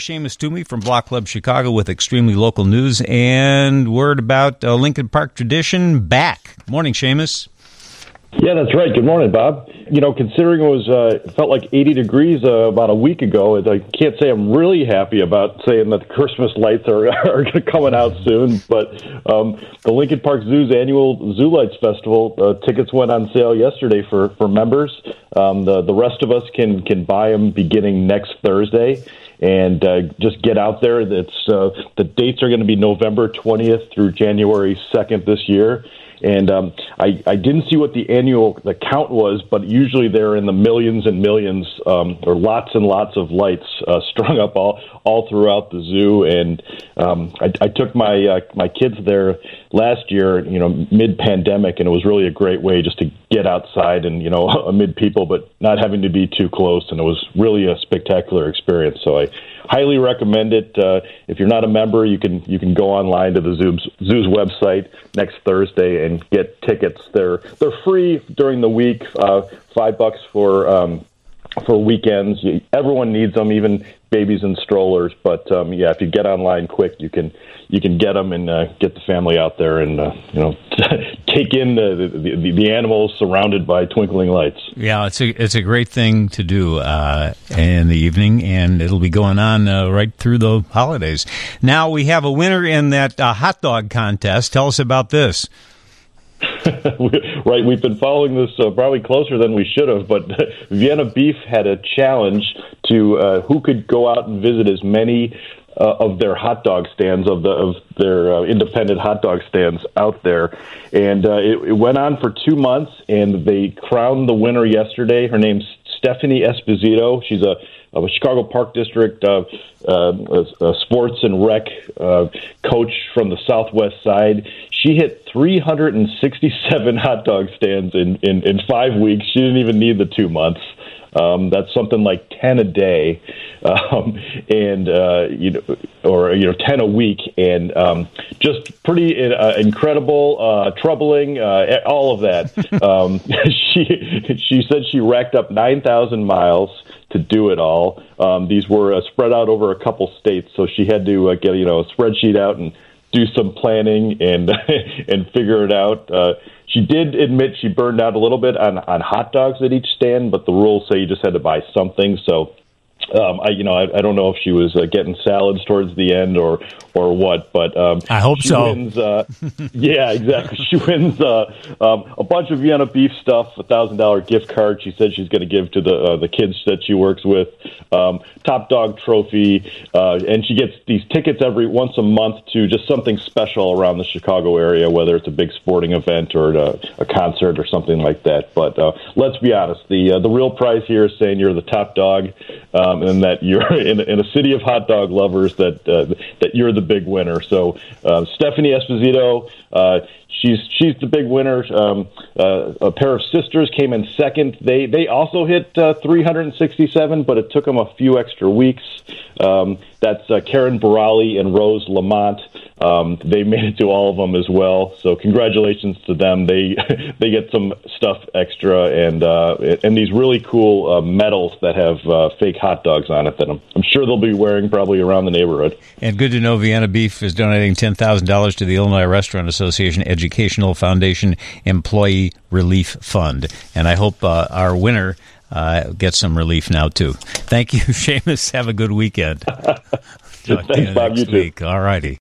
Seamus Toomey from Block Club Chicago with extremely local news and word about Lincoln Park Tradition back. Morning, Seamus. Yeah, that's right. Good morning, Bob. You know, considering it was it felt like 80 degrees about a week ago, I can't say I'm really happy about saying that the Christmas lights are coming out soon. But the Lincoln Park Zoo's annual Zoo Lights Festival tickets went on sale yesterday for members. The rest of us can buy them beginning next Thursday. And just get out there. It's the dates are going to be November 20th through January 2nd this year. And I didn't see what the count was, but usually they're in the millions and millions, or lots and lots of lights strung up all throughout the zoo. And I took my kids there last year, you know, mid-pandemic, and it was really a great way just to get outside and, you know, amid people, but not having to be too close. And it was really a spectacular experience. So I highly recommend it. If you're not a member, you can go online to the zoo's website next Thursday and get tickets. They're free during the week, $5 for weekends. Everyone needs them, even babies and strollers. But yeah, if you get online quick, you can get them and get the family out there and you know, take in the animals surrounded by twinkling lights. Yeah, it's a great thing to do in the evening, and it'll be going on right through the holidays. Now we have a winner in that hot dog contest. Tell us about this. Right, we've been following this probably closer than we should have, but Vienna Beef had a challenge to who could go out and visit as many of their hot dog stands, of their independent hot dog stands out there. And it went on for 2 months, and they crowned the winner yesterday. Her name's Stephanie Esposito. She's a Chicago Park District a sports and rec coach from the Southwest side. She hit 367 hot dog stands in 5 weeks. She didn't even need the 2 months. That's something like 10 a day, and 10 a week, and just pretty incredible, troubling, all of that. She said she racked up 9,000 miles to do it all. These were spread out over a couple states, so she had to get a spreadsheet out and do some planning and and figure it out. She did admit she burned out a little bit on hot dogs at each stand, but the rules say you just had to buy something. So I don't know if she was getting salads towards the end or what, but I hope so. Wins, yeah, exactly. She wins a bunch of Vienna Beef stuff, $1,000 gift card. She said she's going to give to the kids that she works with, top dog trophy, and she gets these tickets every once a month to just something special around the Chicago area, whether it's a big sporting event or a concert or something like that. But let's be honest, the real prize here is saying you're the top dog. And that you're in a city of hot dog lovers, that you're the big winner. So Stephanie Esposito, she's the big winner. A pair of sisters came in second. They also hit 367, but it took them a few extra weeks. That's Karen Barali and Rose Lamont. They made it to all of them as well. So congratulations to them. They get some stuff extra and these really cool medals that have fake hot dogs on it that I'm sure they'll be wearing probably around the neighborhood. And good to know Vienna Beef is donating $10,000 to the Illinois Restaurant Association Educational Foundation Employee Relief Fund. And I hope our winner gets some relief now, too. Thank you, Seamus. Have a good weekend. Thanks, Bob. You too. All righty.